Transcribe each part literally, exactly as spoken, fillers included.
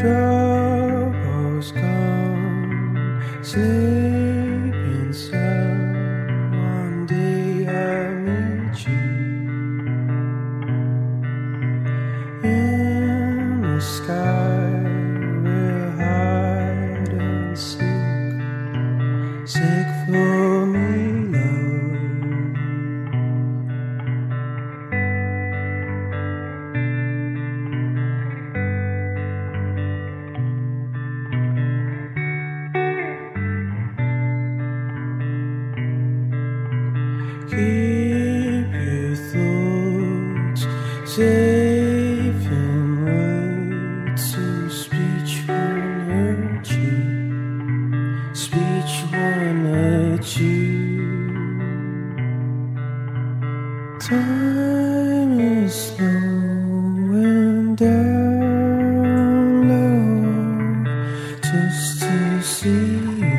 Trouble's gone, sleeping sound. One day I'll meet you in the sky. We'll hide and seek, seek for me, love. Keep your thoughts safe and wait, so speech won't hurt you, speech won't hurt you. Time is slowing down low just to see you.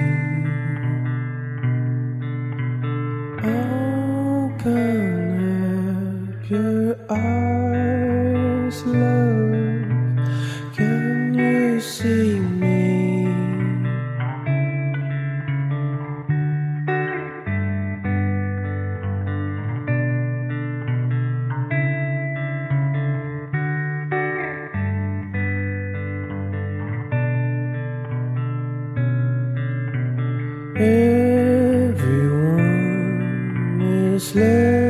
Open up your eyes, love. Can you see me? Everyone is left